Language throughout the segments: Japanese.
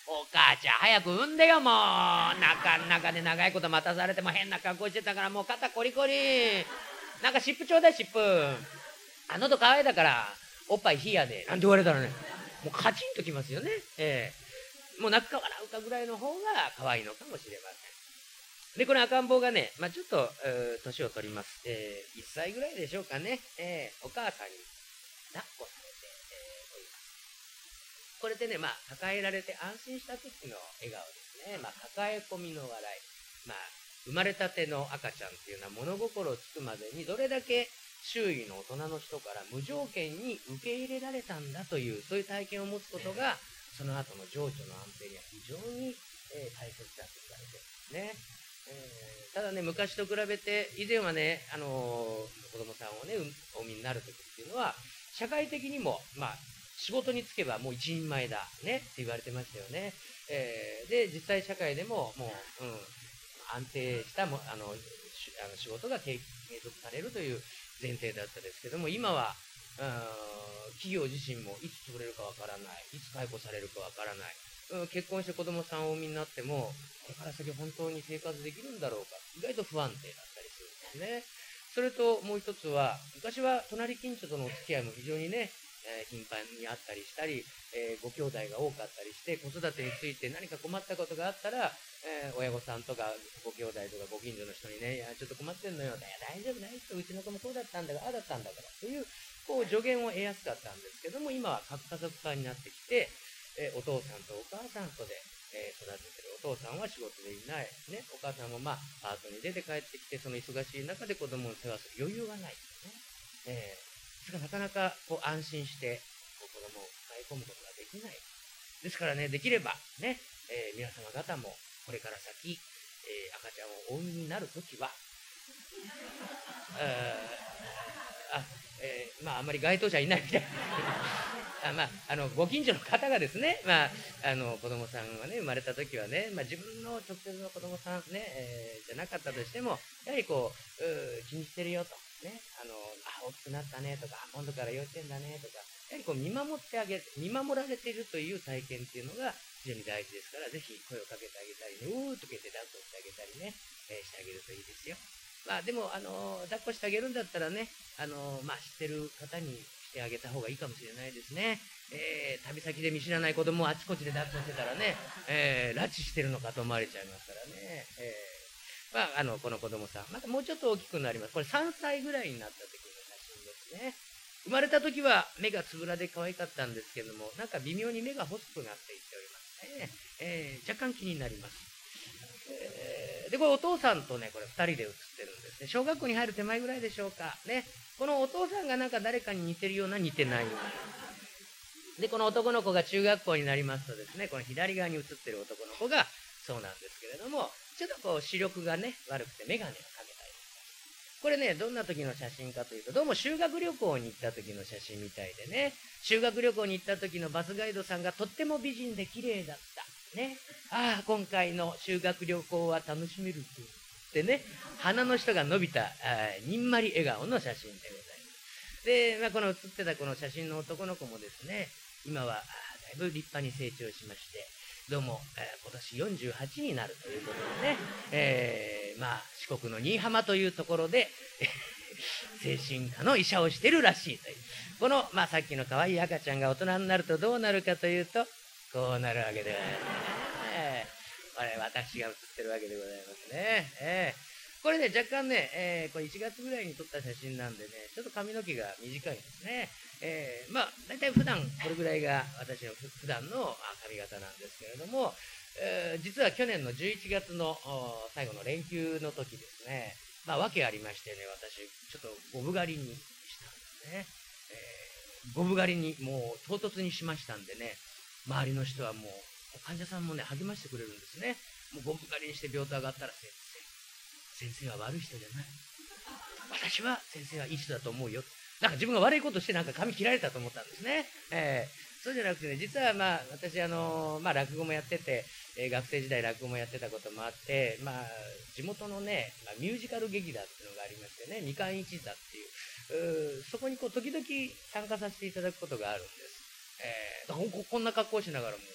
お母ちゃん早く産んでよ、もう。中で長いこと待たされても変な格好してたから、もう肩コリコリ。なんか湿布ちょうだい、湿布。喉乾いたからおっぱい冷やでなんて言われたらね、もうカチンときますよね。もう泣くか笑うかぐらいの方が可愛いのかもしれません。でこの赤ん坊がね、ちょっと年を取ります。1歳ぐらいでしょうかね。お母さんに抱っこされて、おります。これでね、抱えられて安心した時の笑顔ですね。抱え込みの笑い。生まれたての赤ちゃんっていうのは物心つくまでにどれだけ周囲の大人の人から無条件に受け入れられたんだという、そういう体験を持つことがその後の情緒の安定には非常に、大切だと言われてるんですね。ただね、昔と比べて以前はね、子供さんをねお産みになる時っていうのは社会的にも仕事に就けばもう一人前だねって言われてましたよね。で実際社会でももう、安定した仕事が継続されるという前提だったですけども、今は企業自身もいつ潰れるかわからない、いつ解雇されるかわからない、結婚して子供さんをお産みになってもこれから先本当に生活できるんだろうか、意外と不安定だったりするんですね。それともう一つは、昔は隣近所とのお付き合いも非常にね、頻繁にあったりしたり、ご兄弟が多かったりして、子育てについて何か困ったことがあったら、親御さんとかご兄弟とかご近所の人にね、いやちょっと困ってんのよ、いや大丈夫大丈夫、うちの子もこうだったんだからああだったんだからというこう助言を得やすかったんですけども、今は核家族化になってきて、お父さんとお母さんとで、育ててる。お父さんは仕事でいない、ね、お母さんもパートに出て帰ってきて、その忙しい中で子供を世話する余裕がないですね。ですからなかなかこう安心して子供を抱え込むことができない。ですからね、できればね、皆様方もこれから先、赤ちゃんをお産みになるときは、あんまり該当者いないみたいご近所の方がですね、子供さんがね生まれた時はね、自分の直接の子供さんね、じゃなかったとしても、やはりこう気にしてるよとね、大きくなったねとか、今度から幼稚園だねとか、やはりこう見守ってあげる、見守られているという体験っていうのが非常に大事ですから、ぜひ声をかけてあげたりね、うーっとけて抱っこしてあげたりね、してあげるといいですよ。でも抱っこしてあげるんだったらね、知ってる方にしてあげた方がいいかもしれないですね。旅先で見知らない子供をあちこちで抱っこしてたらね、拉致してるのかと思われちゃいますからね。この子供さん、またもうちょっと大きくなります。これ3歳ぐらいになった時の写真ですね。生まれた時は目がつぶらで可愛かったんですけども、なんか微妙に目が細くなっていっておりますね。若干気になります。で、これお父さんとね、これ2人で写ってるんですね。小学校に入る手前ぐらいでしょうか。ね。このお父さんがなんか誰かに似てるような似てないような。で、この男の子が中学校になりますとですね、この左側に写ってる男の子がそうなんですけれども、ちょっとこう視力がね、悪くて眼鏡をかけたりとか。これね、どんな時の写真かというと、どうも修学旅行に行った時の写真みたいでね、修学旅行に行った時のバスガイドさんがとっても美人で綺麗だった。ね、今回の修学旅行は楽しめるってね、鼻の下が伸びたにんまり笑顔の写真でございます。で、この写ってたこの写真の男の子もですね、今はだいぶ立派に成長しまして、どうも、今年48になるということでね、四国の新居浜というところで精神科の医者をしてるらしいという、この、さっきの可愛い赤ちゃんが大人になるとどうなるかというと、こうなるわけでございますね。これ私が写ってるわけでございますね。これね、若干ね、これ1月ぐらいに撮った写真なんでね、ちょっと髪の毛が短いですね。だいたい普段これぐらいが私の普段の髪型なんですけれども、実は去年の11月の最後の連休の時ですね、訳ありましてね、私ちょっとゴブ狩りにしたんですね。ゴブ狩りにもう唐突にしましたんでね、周りの人はもう患者さんもね励ましてくれるんですね。もうゴブ狩りにして病棟上がったら、先生は悪い人じゃない、私は先生はいい人だと思うよ。なんか自分が悪いことしてなんか髪切られたと思ったんですね。そうじゃなくてね、実は私落語もやってて、学生時代落語もやってたこともあって、地元のね、ミュージカル劇団っていうのがありましてね、みかん一座っていう、そこにこう時々参加させていただくことがあるんです。だからこんな格好しながらも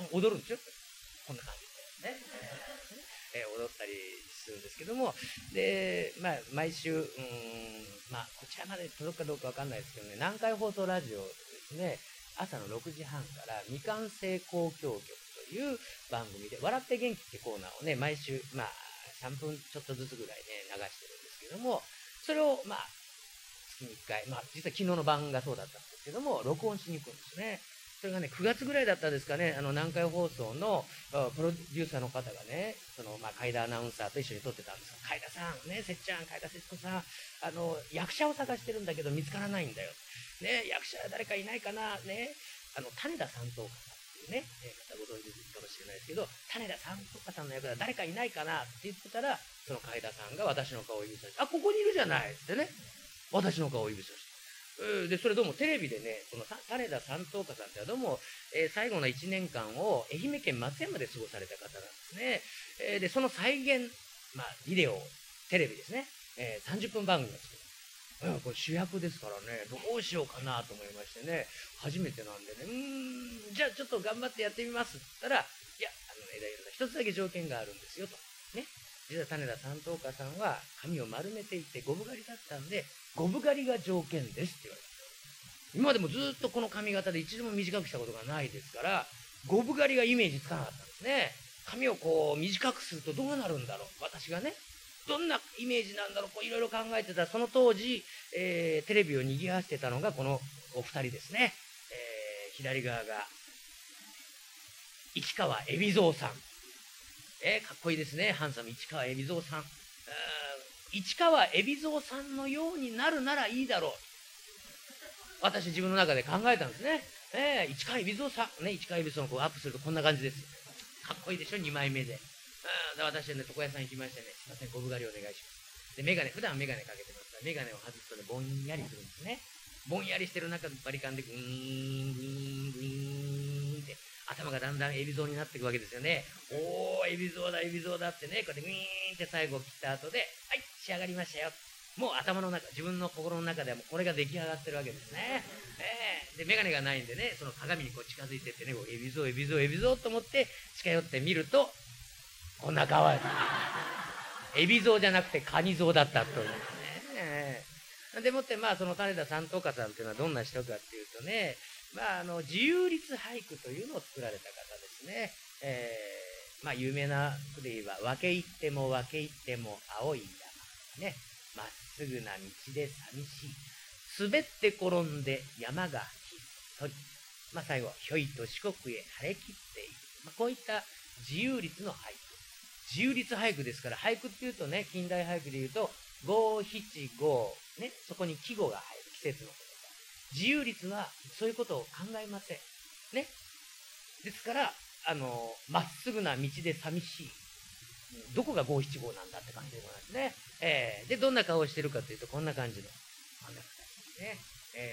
踊るんですよ。こんな感じでね。踊ったりするんですけども、で、まあ、毎週、まあ、こちらまで届くかどうかわかんないですけどね、南海放送ラジオですね、朝の6時半から未完成交響曲という番組で、笑って元気ってコーナーをね、毎週、まあ、3分ちょっとずつぐらいね、流してるんですけども、それを、まあ、月に1回、まあ、実は昨日の晩がそうだったんですけども、録音しに行くんですね。それがね、9月ぐらいだったですかね、南海放送のプロデューサーの方がね、まあ、海田アナウンサーと一緒に撮ってたんですが、海田さん、ね、せっちゃん、海田節子さん、役者を探してるんだけど見つからないんだよ。ね、役者誰かいないかな、ね、種田三等家さんっていうね、方ご存知かもしれないですけど、種田三等家さんの役だ、誰かいないかなって言ってたら、その海田さんが私の顔を指さして、あ、ここにいるじゃないってね、私の顔を指さして。で、それどうもテレビでね、その種田三等家さんってはどうも、最後の1年間を愛媛県松山で過ごされた方なんですね。で、その再現、まあ、ビデオ、テレビですね、30分番組を作る。これ主役ですからね、どうしようかなと思いましてね、初めてなんでね、じゃあちょっと頑張ってやってみますって言ったら、いや、枝色さん、一つだけ条件があるんですよと。ね。実は種田三等家さんは髪を丸めていてゴブ刈りだったんで、ゴブ刈りが条件ですって言われた。今までもずっとこの髪型で一度も短くしたことがないですから、ゴブ刈りがイメージつかなかったんですね。髪をこう短くするとどうなるんだろう。私がね、どんなイメージなんだろう。こういろいろ考えてたその当時、テレビを賑わしてたのがこのお二人ですね。左側が市川海老蔵さん。かっこいいですね。ハンサム市川海老蔵さん。市川海老蔵さんのようになるならいいだろう。私自分の中で考えたんですね。市川海老蔵さん。ね、市川海老蔵をこうアップするとこんな感じです。かっこいいでしょ、2枚目で。で私はね、床屋さん行きましてね、すいません、ゴブ刈りお願いします。で、メガネ、普段メガネかけてますから、メガネを外すとね、ぼんやりするんですね。ぼんやりしてる中、バリカンでグイーン、グイーン、グイーンって、頭がだんだん海老蔵になっていくわけですよね。おー、海老蔵だ、海老蔵だってね、こうやってグイーンって最後切った後で、はい、仕上がりましたよ。もう頭の中、自分の心の中ではもうこれが出来上がってるわけですね。で、メガネがないんでね、その鏡にこう近づいてってね、エビゾウ、エビゾウ、エビゾウと思って近寄ってみると、こんな顔や。エビゾウじゃなくてカニゾウだったというね。でもって、まあ、その種田三等家さんっていうのはどんな人かっていうとね、まあ、自由律俳句というのを作られた方ですね。まあ、有名な句で言えば、分け入っても分け入っても青い山。ね。まっすぐな道で寂しい。滑って転んで山がひっそり。まあ最後、ひょいと四国へ晴れ切っている。まあこういった自由律の俳句。自由律俳句ですから、俳句っていうとね、近代俳句で言うと、五七五、ね、そこに季語が入る。季節のこと。自由律はそういうことを考えません。ね。ですから、まっすぐな道で寂しい。どこが五七五なんだって感じでございますね。で、どんな顔をしてるかというと、こんな感じの。こんな形ですね。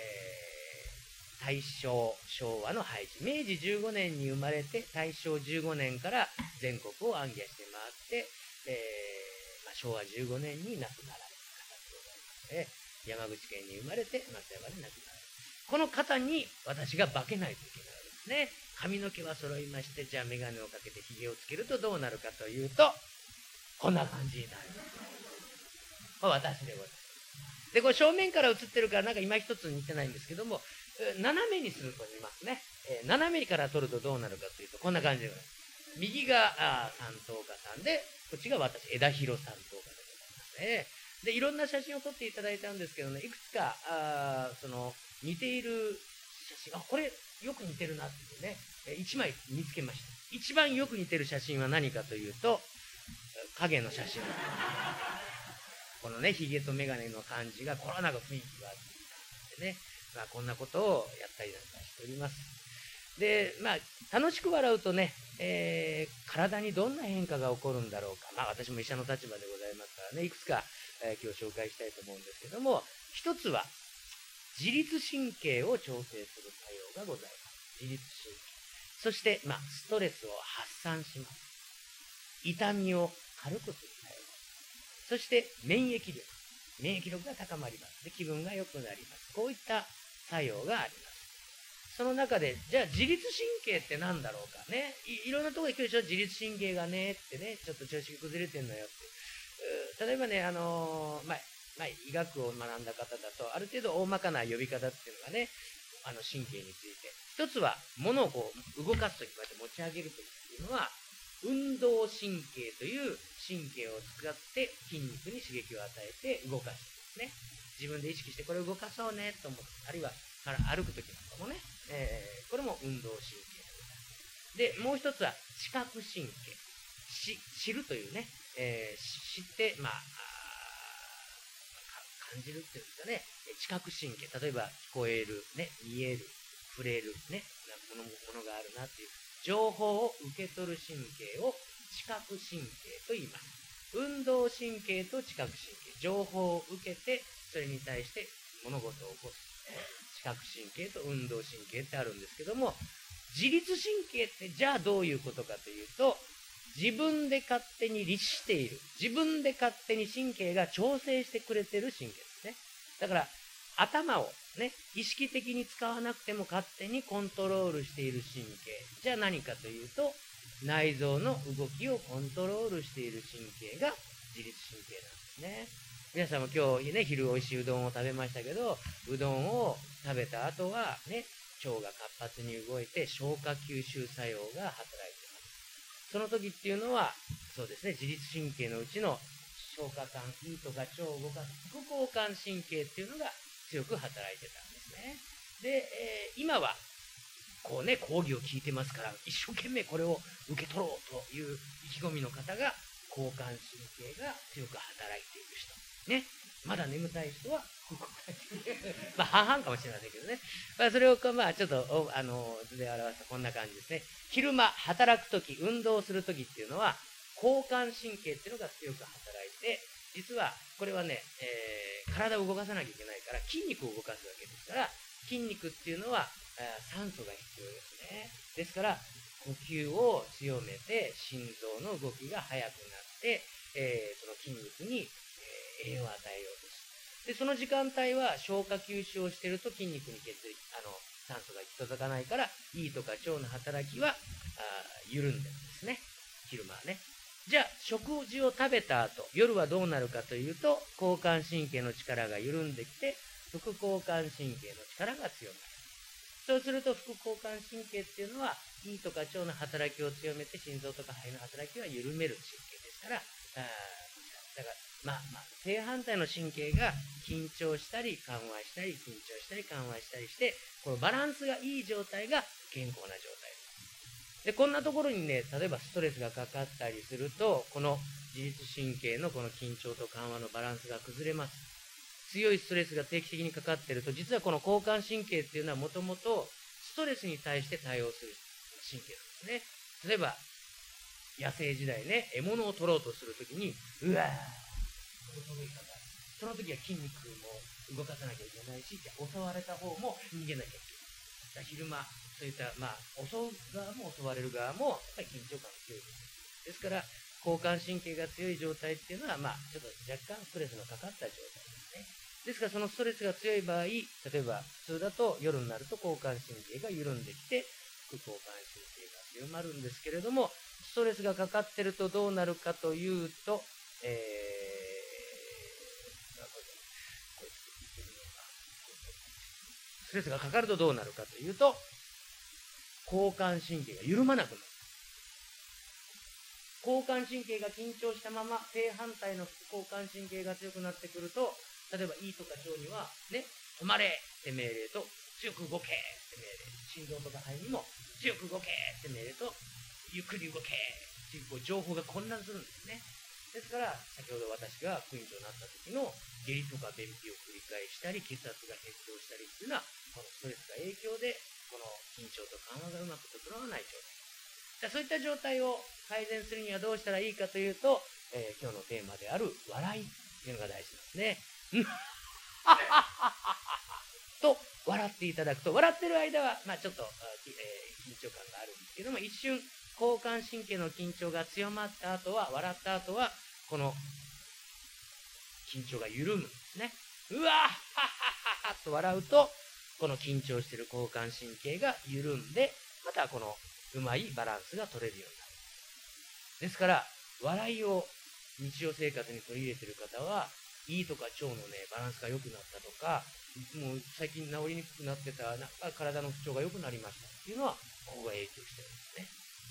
大正、昭和の配置。明治15年に生まれて、大正15年から全国を行脚して回って、まあ、昭和15年に亡くなられた方でございますね。山口県に生まれて、松山で亡くなられた。この方に私が化けないといけないわけですね。髪の毛は揃いまして、じゃあ眼鏡をかけて髭をつけるとどうなるかというと、こんな感じになる。私でございます。で、これ正面から映ってるからなんか今一つ似てないんですけども、斜めにすると似ますね。斜めから撮るとどうなるかというと、こんな感じでございます。右が三等家さんで、こっちが私、枝広三等家でございますね。で、いろんな写真を撮っていただいたんですけどね、いくつか、似ている写真、これよく似てるなっていうね、1枚見つけました。一番よく似てる写真は何かというと、影の写真。このね、髭と眼鏡の感じが、これなんか雰囲気があってね、まあこんなことをやったりなんかしております。で、まあ、楽しく笑うとね、体にどんな変化が起こるんだろうか。まあ私も医者の立場でございますからね、いくつか、今日紹介したいと思うんですけども、一つは、自律神経を調整する作用がございます。自律神経。そして、まあ、ストレスを発散します。痛みを軽くする作用。そして、免疫力。免疫力が高まります。で、気分が良くなります。こういった作用があります。 その中で、じゃあ自律神経って何だろうかね。いろんなところで聞くでしょ。自律神経がねってね、ちょっと調子が崩れてんのよって。例えばね、医学を学んだ方だと、ある程度大まかな呼び方っていうのがね、神経について。一つは、物をこう、動かすとき、こうやって持ち上げるときっていうのは、運動神経という神経を使って筋肉に刺激を与えて動かしてですね。自分で意識してこれを動かそうねと思って、あるいは歩くときなんかもね、これも運動神経で、もう一つは知覚神経。知るというね、知って、感じるっていうんですかね、知覚神経。例えば聞こえる、ね、見える、触れる、ね、ものがあるなっていう情報を受け取る神経を知覚神経と言います。運動神経と知覚神経。情報を受けて、それに対して物事を起こす。知覚神経と運動神経ってあるんですけども、自律神経ってじゃあどういうことかというと、自分で勝手に律している。自分で勝手に神経が調整してくれてる神経ですね。だから、頭をね、意識的に使わなくても勝手にコントロールしている神経。じゃあ何かというと、内臓の動きをコントロールしている神経が自律神経なんですね。皆さんも今日ね、昼美味しいうどんを食べましたけど、うどんを食べた後はね、腸が活発に動いて消化吸収作用が働いています。その時っていうのは、そうですね、自律神経のうちの消化管、胃とか腸を動かす副交感神経っていうのが強く働いてたんですね。で、今はこうね、講義を聞いてますから、一生懸命これを受け取ろうという意気込みの方が、交感神経が強く働いている人。ね。まだ眠たい人は副交感神経。半々かもしれませんけどね。それをちょっと、図で表すとこんな感じですね。昼間、働くとき、運動するときっていうのは、交感神経っていうのが強く働いて、実は、これはね、体を動かさなきゃいけないから、筋肉を動かすわけですから、筋肉っていうのは、酸素が必要ですね。ですから、呼吸を強めて、心臓の動きが速くなって、その筋肉に、栄養を与えようとする。で、その時間帯は消化吸収をしていると筋肉に酸素が行き届かないから、胃とか腸の働きは緩んでるんですね。昼間はね。じゃあ、食事を食べた後、夜はどうなるかというと、交感神経の力が緩んできて、副交感神経の力が強まる。そうすると、副交感神経っていうのは、胃とか腸の働きを強めて、心臓とか肺の働きは緩める神経ですから、だから、正反対の神経が緊張したり緩和したり、緊張したり緩和したりして、このバランスがいい状態が健康な状態です。で、こんなところにね、例えばストレスがかかったりすると、この自律神経のこの緊張と緩和のバランスが崩れます。強いストレスが定期的にかかっていると、実はこの交感神経っていうのはもともとストレスに対して対応する神経なんですね。例えば、野生時代ね、獲物を取ろうとするときに、うわー、その時は筋肉も動かさなきゃいけないし、襲われた方も逃げなきゃいけない。昼間、そういった、襲う側も襲われる側も、やっぱり緊張感が強いです。ですから、交感神経が強い状態っていうのは、ちょっと若干ストレスのかかった状態ですね。ですから、そのストレスが強い場合、例えば、普通だと夜になると交感神経が緩んできて、副交感神経が強まるんですけれども、ストレスがかかってるとどうなるかというと、ストレスがかかるとどうなるかというと、交感神経が緩まなくなる。交感神経が緊張したまま正反対の副交感神経が強くなってくると、例えば胃とか腸にはね、止まれって命令と強く動けって命令、心臓とか肺にも強く動けって命令とゆっくり動けっていう情報が混乱するんですね。ですから、先ほど私が副院長になった時の下痢とか便秘を繰り返したり、血圧が変動したりっていうのは、このストレスが影響で、この緊張と緩和がうまく整わない状態。そういった状態を改善するにはどうしたらいいかというと、今日のテーマである笑いっていうのが大事なんですね。と、笑っていただくと、笑ってる間は、ちょっと、緊張感があるんですけども、一瞬、交感神経の緊張が強まった後は、笑った後は、この緊張が緩むんですね。うわーはっはっはっはっと笑うと、 この緊張している交感神経が緩んで、またこのうまいバランスが取れるようになる。ですから、笑いを日常生活に取り入れている方は、胃とか腸のね、バランスが良くなったとか、もう最近治りにくくなってた、なんか体の不調が良くなりましたっていうのは、ここが影響してるんですね。